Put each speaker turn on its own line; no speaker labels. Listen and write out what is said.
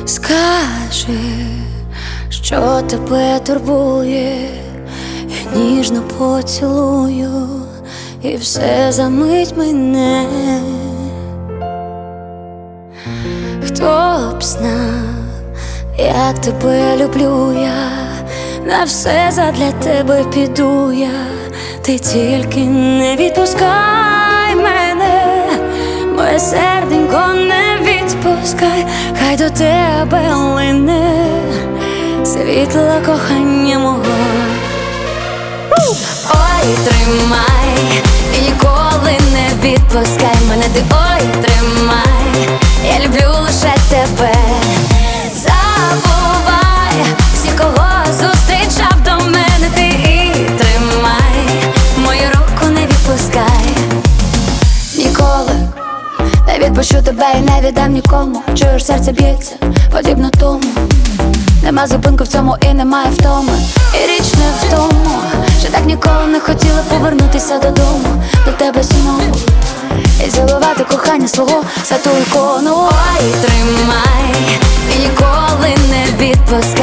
Скажи, що тебе турбує, я ніжно поцілую, і все замить мене. Хто б знав, як тебе люблю я, на все задля тебе піду я. Ти тільки не відпускай мене, моє серденько не відпускай, хай до тебе лине світло кохання мого. Ой, тримай, і ніколи не відпускай мене ти, ой, тримай, я люблю лише тебе. Забувай всі, кого зустрічав до мене, ти і тримай, мою руку не відпускай. Ніколи не відпущу тебе і не віддам нікому. Чуєш, серце б'ється, подібно тому. Нема зупинку в цьому і немає втоми. І річ не в тому, що так ніколи не хотіла повернутися додому, до тебе знову і цілувати кохання свого святу ікону. Ой, тримай, і ніколи не відпускай